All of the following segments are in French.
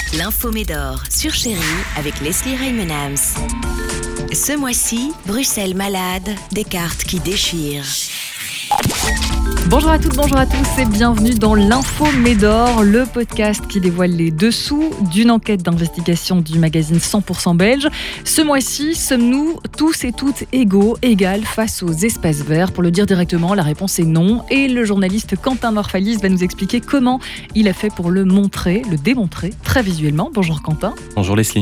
L'info Médor sur Chérie avec Leslie Reimenhams. Ce mois-ci, Bruxelles malade, des cartes qui déchirent. Bonjour à toutes, bonjour à tous et bienvenue dans l'Info Médor, le podcast qui dévoile les dessous d'une enquête d'investigation du magazine 100% belge. Ce mois-ci, sommes-nous tous et toutes égaux, égales face aux espaces verts? Pour le dire directement, la réponse est non. Et le journaliste Quentin Morfalis va nous expliquer comment il a fait pour le démontrer très visuellement. Bonjour Quentin. Bonjour Leslie.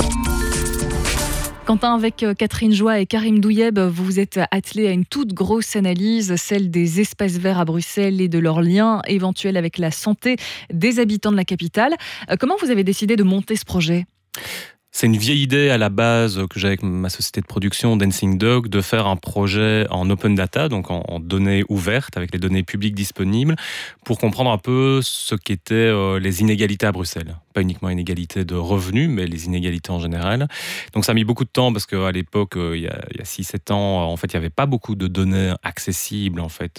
Quentin, avec Catherine Joie et Karim Douyeb, vous vous êtes attelé à une toute grosse analyse, celle des espaces verts à Bruxelles et de leurs liens éventuels avec la santé des habitants de la capitale. Comment vous avez décidé de monter ce projet ? C'est une vieille idée à la base que j'ai avec ma société de production Dancing Dog de faire un projet en open data, donc en données ouvertes, avec les données publiques disponibles, pour comprendre un peu ce qu'étaient les inégalités à Bruxelles. Pas uniquement inégalités de revenus, mais les inégalités en général. Donc ça a mis beaucoup de temps parce qu'à l'époque, il y a 6-7 ans, en fait, il n'y avait pas beaucoup de données accessibles, en fait,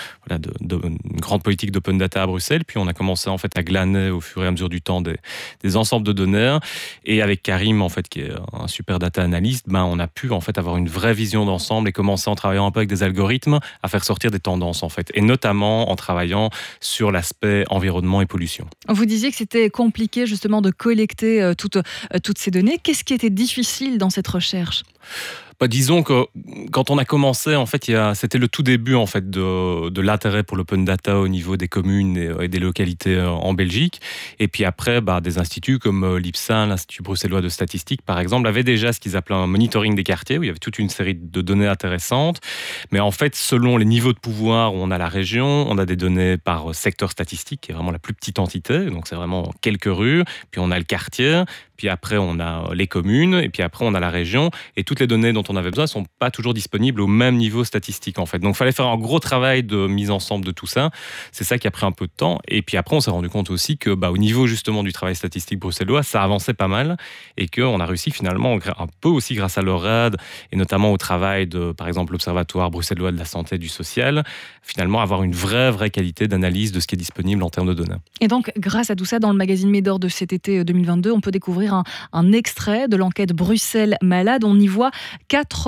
une grande politique d'open data à Bruxelles. Puis on a commencé en fait à glaner au fur et à mesure du temps des ensembles de données. Et avec Karim, en fait, qui est un super data analyst, on a pu en fait avoir une vraie vision d'ensemble et commencer en travaillant un peu avec des algorithmes à faire sortir des tendances, en fait, et notamment en travaillant sur l'aspect environnement et pollution. Vous disiez que c'était compliqué justement de collecter toutes ces données. Qu'est-ce qui était difficile dans cette recherche ? Disons que quand on a commencé, en fait, c'était le tout début en fait de l'intérêt pour l'open data au niveau des communes et des localités en Belgique. Et puis après, des instituts comme l'IPSA, l'Institut bruxellois de statistique, par exemple, avaient déjà ce qu'ils appelaient un monitoring des quartiers, où il y avait toute une série de données intéressantes. Mais en fait, selon les niveaux de pouvoir où on a la région, on a des données par secteur statistique, qui est vraiment la plus petite entité. Donc c'est vraiment quelques rues. Puis on a le quartier. Puis après, on a les communes, et puis après, on a la région. Et toutes les données dont on avait besoin ne sont pas toujours disponibles au même niveau statistique, en fait. Donc, il fallait faire un gros travail de mise ensemble de tout ça. C'est ça qui a pris un peu de temps. Et puis après, on s'est rendu compte aussi que, au niveau justement du travail statistique bruxellois, ça avançait pas mal et qu'on a réussi finalement, un peu aussi grâce à l'ORAD et notamment au travail de, par exemple, l'Observatoire bruxellois de la santé et du social, finalement avoir une vraie qualité d'analyse de ce qui est disponible en termes de données. Et donc, grâce à tout ça, dans le magazine Médor de cet été 2022, on peut découvrir un extrait de l'enquête Bruxelles malade. On y voit 4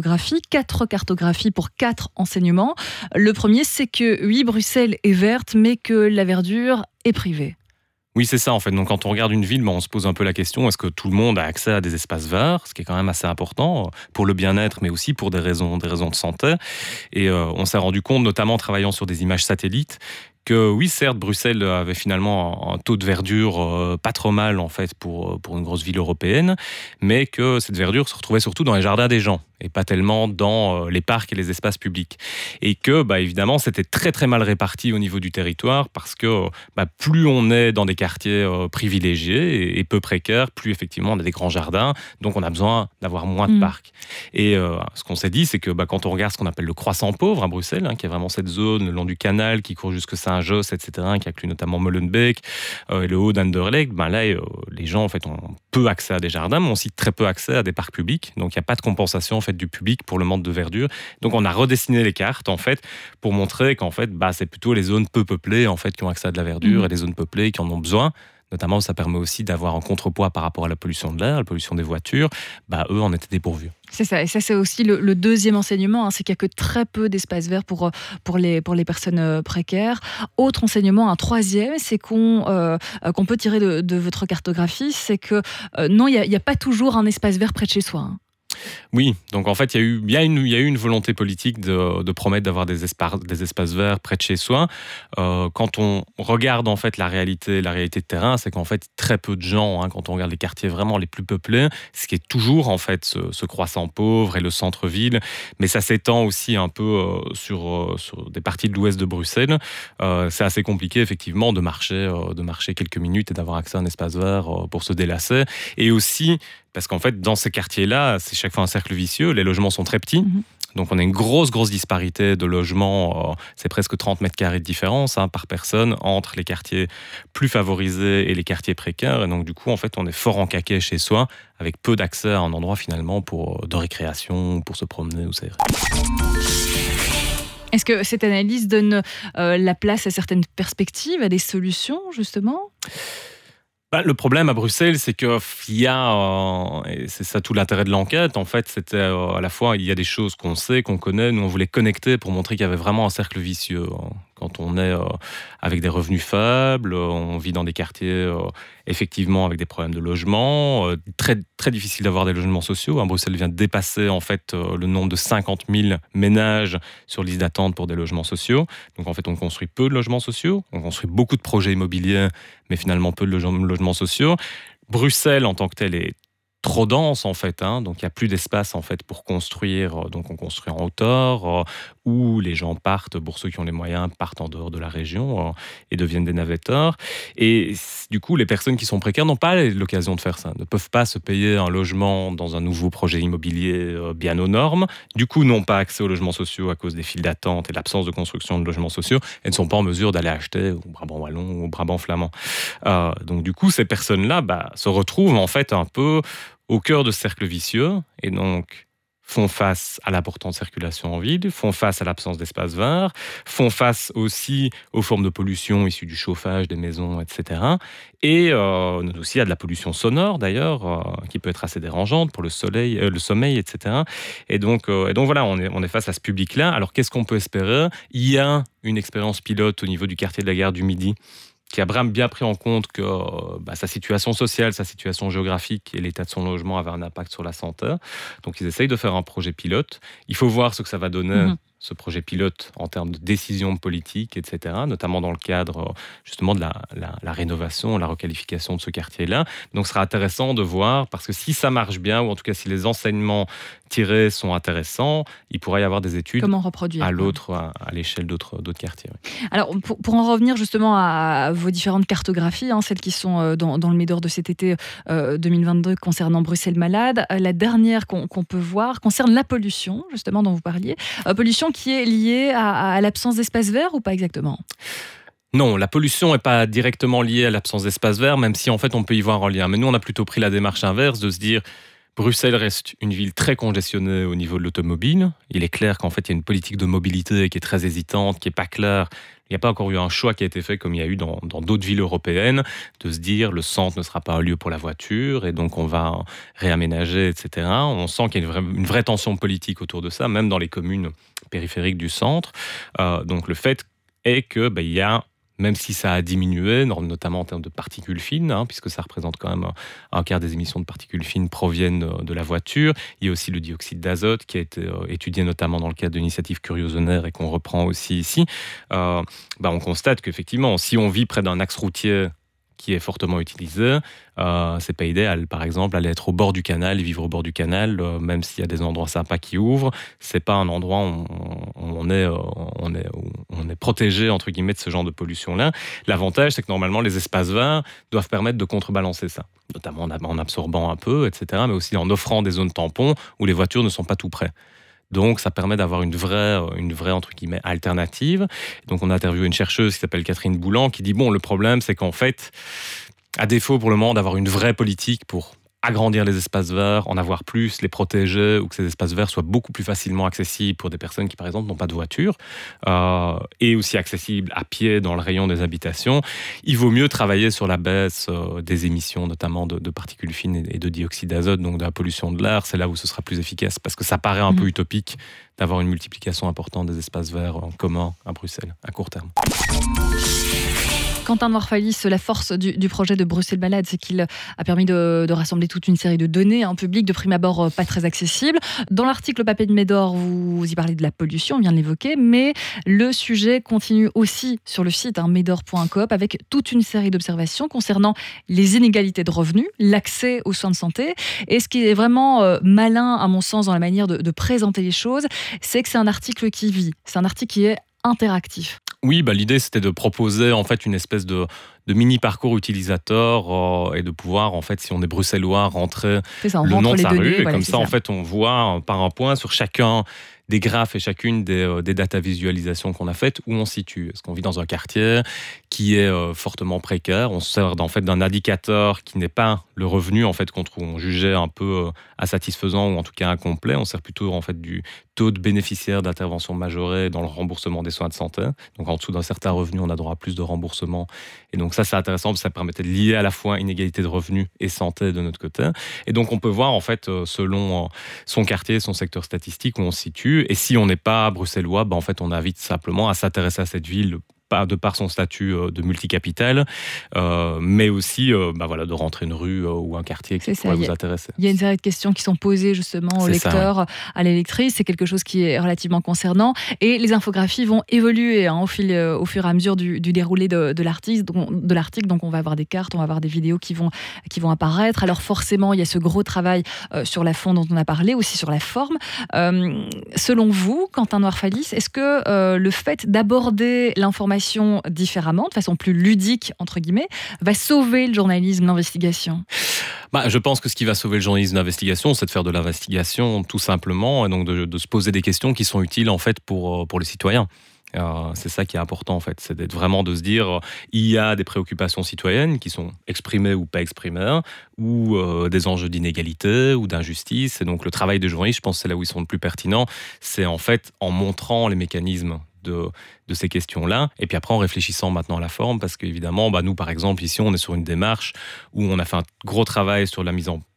cartographies pour 4 enseignements. Le premier, c'est que oui, Bruxelles est verte, mais que la verdure est privée. Oui, c'est ça en fait. Donc quand on regarde une ville, on se pose un peu la question, est-ce que tout le monde a accès à des espaces verts, ce qui est quand même assez important pour le bien-être, mais aussi pour des raisons de santé. Et on s'est rendu compte, notamment en travaillant sur des images satellites, que oui, certes, Bruxelles avait finalement un taux de verdure pas trop mal en fait pour une grosse ville européenne, mais que cette verdure se retrouvait surtout dans les jardins des gens et pas tellement dans les parcs et les espaces publics. Et que, évidemment, c'était très mal réparti au niveau du territoire parce que plus on est dans des quartiers privilégiés et peu précaires, plus effectivement on a des grands jardins, donc on a besoin d'avoir moins de parcs. Et ce qu'on s'est dit, c'est que quand on regarde ce qu'on appelle le croissant pauvre à Bruxelles, qui est vraiment cette zone le long du canal qui court jusque Saint-Josse, etc., qui inclut notamment Molenbeek et le haut d'Anderlecht, là, les gens en fait ont peu accès à des jardins, mais ont aussi très peu accès à des parcs publics. Donc il n'y a pas de compensation en fait du public pour le manque de verdure. Donc on a redessiné les cartes en fait pour montrer qu'en fait c'est plutôt les zones peu peuplées en fait qui ont accès à de la verdure et les zones peuplées qui en ont besoin. Notamment, ça permet aussi d'avoir un contrepoids par rapport à la pollution de l'air, la pollution des voitures. Eux en étaient dépourvus. C'est ça, et ça c'est aussi le deuxième enseignement, c'est qu'il n'y a que très peu d'espaces verts pour les personnes précaires. Autre enseignement, un troisième, c'est qu'on peut tirer de votre cartographie, c'est que non, il n'y a pas toujours un espace vert près de chez soi. Oui, donc en fait, il y a eu une volonté politique de promettre d'avoir des espaces verts près de chez soi. Quand on regarde en fait la réalité de terrain, c'est qu'en fait très peu de gens, quand on regarde les quartiers vraiment les plus peuplés, ce qui est toujours en fait ce croissant pauvre et le centre-ville, mais ça s'étend aussi un peu sur des parties de l'ouest de Bruxelles. C'est assez compliqué effectivement de marcher quelques minutes et d'avoir accès à un espace vert pour se délasser. Et aussi parce qu'en fait, dans ces quartiers-là, c'est chaque fois un cercle vicieux. Les logements sont très petits. Donc, on a une grosse disparité de logements. C'est presque 30 mètres carrés de différence par personne entre les quartiers plus favorisés et les quartiers précaires. Et donc, du coup, en fait, on est fort en caquet chez soi, avec peu d'accès à un endroit, finalement, de récréation, pour se promener ou s'aérer. Est-ce que cette analyse donne la place à certaines perspectives, à des solutions, justement ? Le problème à Bruxelles, c'est qu'il y a, et c'est ça tout l'intérêt de l'enquête, en fait, c'était à la fois, il y a des choses qu'on sait, qu'on connaît, nous on voulait connecter pour montrer qu'il y avait vraiment un cercle vicieux. Quand on est avec des revenus faibles, on vit dans des quartiers effectivement avec des problèmes de logement, très, très difficile d'avoir des logements sociaux. Bruxelles vient de dépasser en fait le nombre de 50 000 ménages sur liste d'attente pour des logements sociaux. Donc en fait, on construit peu de logements sociaux, on construit beaucoup de projets immobiliers, mais finalement peu de logements sociaux. Bruxelles, en tant que telle, est trop dense en fait, donc il n'y a plus d'espace en fait pour construire, donc on construit en hauteur, où les gens partent, pour ceux qui ont les moyens, partent en dehors de la région et deviennent des navetteurs. Et du coup, les personnes qui sont précaires n'ont pas l'occasion de faire ça, ne peuvent pas se payer un logement dans un nouveau projet immobilier bien aux normes, du coup n'ont pas accès aux logements sociaux à cause des files d'attente et de l'absence de construction de logements sociaux, et ne sont pas en mesure d'aller acheter au Brabant wallon ou au Brabant flamand. Donc du coup, ces personnes-là se retrouvent en fait un peu au cœur de ce cercle vicieux, et donc font face à l'importante circulation en ville, font face à l'absence d'espace vert, font face aussi aux formes de pollution issues du chauffage des maisons, etc. Et aussi à de la pollution sonore, d'ailleurs, qui peut être assez dérangeante pour le sommeil, etc. Et donc voilà, on est face à ce public-là. Alors qu'est-ce qu'on peut espérer ? Il y a une expérience pilote au niveau du quartier de la Gare du Midi, qui a bien pris en compte que sa situation sociale, sa situation géographique et l'état de son logement avaient un impact sur la santé. Donc ils essayent de faire un projet pilote. Il faut voir ce que ça va donner, ce projet pilote, en termes de décisions politiques, etc., notamment dans le cadre justement de la rénovation, la requalification de ce quartier-là. Donc ce sera intéressant de voir, parce que si ça marche bien, ou en tout cas si les enseignements tirés sont intéressants, il pourrait y avoir des études comment reproduire à l'échelle d'autres quartiers. Oui. Alors pour en revenir justement à vos différentes cartographies, celles qui sont dans le Médor de cet été 2022 concernant Bruxelles Malade, la dernière qu'on peut voir concerne la pollution, justement, dont vous parliez. Pollution qui est liée à l'absence d'espace vert, ou pas exactement ? Non, la pollution n'est pas directement liée à l'absence d'espace vert, même si en fait on peut y voir un lien. Mais nous, on a plutôt pris la démarche inverse de se dire Bruxelles reste une ville très congestionnée au niveau de l'automobile. Il est clair qu'en fait, il y a une politique de mobilité qui est très hésitante, qui n'est pas claire. Il n'y a pas encore eu un choix qui a été fait, comme il y a eu dans d'autres villes européennes, de se dire le centre ne sera pas un lieu pour la voiture et donc on va réaménager, etc. On sent qu'il y a une vraie tension politique autour de ça, même dans les communes périphériques du centre. Donc le fait est que il y a, même si ça a diminué, notamment en termes de particules fines, puisque ça représente quand même un quart des émissions de particules fines proviennent de la voiture. Il y a aussi le dioxyde d'azote qui a été étudié notamment dans le cadre de l'initiative Curiosonaire et qu'on reprend aussi ici. On constate qu'effectivement, si on vit près d'un axe routier qui est fortement utilisé, c'est pas idéal. Par exemple, aller être au bord du canal et vivre au bord du canal, même s'il y a des endroits sympas qui ouvrent, c'est pas un endroit où on est protégé entre guillemets de ce genre de pollution-là. L'avantage, c'est que normalement les espaces verts doivent permettre de contrebalancer ça, notamment en absorbant un peu, etc., mais aussi en offrant des zones tampons où les voitures ne sont pas tout près. Donc, ça permet d'avoir une vraie entre guillemets, alternative. Donc, on a interviewé une chercheuse qui s'appelle Catherine Boulan qui dit, le problème, c'est qu'en fait, à défaut pour le moment d'avoir une vraie politique pour agrandir les espaces verts, en avoir plus, les protéger, ou que ces espaces verts soient beaucoup plus facilement accessibles pour des personnes qui, par exemple, n'ont pas de voiture, et aussi accessibles à pied dans le rayon des habitations, il vaut mieux travailler sur la baisse des émissions, notamment de particules fines et de dioxyde d'azote, donc de la pollution de l'air. C'est là où ce sera plus efficace, parce que ça paraît un peu utopique d'avoir une multiplication importante des espaces verts en commun à Bruxelles, à court terme. Quentin Noirfalis, la force du projet de Bruxelles Malade, c'est qu'il a permis de rassembler toute une série de données en public, de prime abord pas très accessibles. Dans l'article Papier de Médor, vous y parlez de la pollution, on vient de l'évoquer, mais le sujet continue aussi sur le site médor.coop avec toute une série d'observations concernant les inégalités de revenus, l'accès aux soins de santé. Et ce qui est vraiment malin, à mon sens, dans la manière de présenter les choses, c'est que c'est un article qui vit, c'est un article qui est interactif. Oui, l'idée c'était de proposer en fait une espèce de mini parcours utilisateur et de pouvoir en fait, si on est bruxellois, rentrer le nom de sa rue, et comme ça en fait on voit par un point sur chacun des graphes et chacune des data visualisations qu'on a faites où on se situe. Est-ce qu'on vit dans un quartier qui est fortement précaire ? On se sert en fait d'un indicateur qui n'est pas le revenu en fait qu'on jugeait un peu insatisfaisant ou en tout cas incomplet. On sert plutôt en fait du taux de bénéficiaires d'intervention majorée dans le remboursement des soins de santé. Donc en dessous d'un certain revenu, on a droit à plus de remboursement. Et donc ça, c'est intéressant parce que ça permettait de lier à la fois inégalité de revenus et santé de notre côté. Et donc on peut voir en fait selon son quartier, son secteur statistique où on se situe. Et si on n'est pas bruxellois, en fait on invite simplement à s'intéresser à cette ville de par son statut de multicapitale, mais aussi de rentrer une rue ou un quartier qui pourrait vous intéresser. Il y a une série de questions qui sont posées justement aux lecteurs, à l'électrice. C'est quelque chose qui est relativement concernant. Et les infographies vont évoluer au fur et à mesure du déroulé de l'article. Donc on va avoir des cartes, on va avoir des vidéos qui vont apparaître. Alors forcément, il y a ce gros travail sur la forme dont on a parlé, aussi sur la forme. Selon vous, Quentin Noirfalis, est-ce que le fait d'aborder l'information différemment, de façon plus ludique, entre guillemets, va sauver le journalisme d'investigation ? Je pense que ce qui va sauver le journalisme d'investigation, c'est de faire de l'investigation tout simplement, et donc de se poser des questions qui sont utiles en fait pour les citoyens. C'est ça qui est important en fait, c'est vraiment de se dire il y a des préoccupations citoyennes qui sont exprimées ou pas exprimées, ou des enjeux d'inégalité ou d'injustice. Et donc le travail des journalistes, je pense que c'est là où ils sont le plus pertinents, c'est en fait en montrant les mécanismes de ces questions-là, et puis après en réfléchissant maintenant à la forme, parce qu'évidemment, nous par exemple ici on est sur une démarche où on a fait un gros travail sur la mise en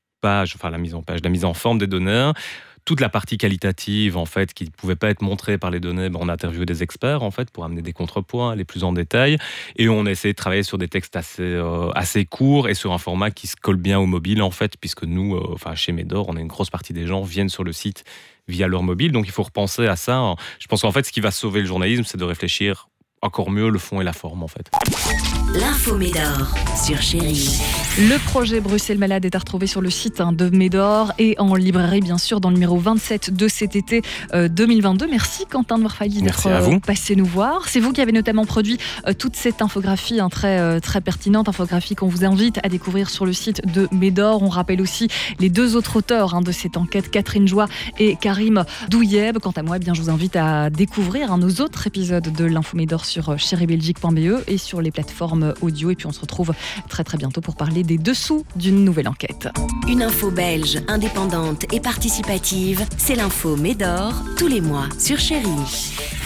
forme des données. Toute la partie qualitative, en fait, qui ne pouvait pas être montrée par les données, on a interviewé des experts, en fait, pour amener des contrepoints, les plus en détail. Et on a essayé de travailler sur des textes assez courts et sur un format qui se colle bien au mobile, en fait, puisque nous, chez Médor, on a une grosse partie des gens viennent sur le site via leur mobile. Donc, il faut repenser à ça. Je pense qu'en fait, ce qui va sauver le journalisme, c'est de réfléchir encore mieux le fond et la forme, en fait. L'info Médor sur Chérie. Le projet Bruxelles Malade est à retrouver sur le site de Médor et en librairie, bien sûr, dans le numéro 27 de cet été 2022. Merci Quentin Noirfalis d'être passé nous voir. C'est vous qui avez notamment produit toute cette infographie, très, très pertinente, infographie qu'on vous invite à découvrir sur le site de Médor. On rappelle aussi les deux autres auteurs de cette enquête, Catherine Joie et Karim Douyeb. Quant à moi, je vous invite à découvrir nos autres épisodes de l'Info Médor sur chéribelgique.be et sur les plateformes audio. Et puis on se retrouve très très bientôt pour parler des dessous d'une nouvelle enquête. Une info belge, indépendante et participative, c'est l'Info Médor, tous les mois sur Chérie.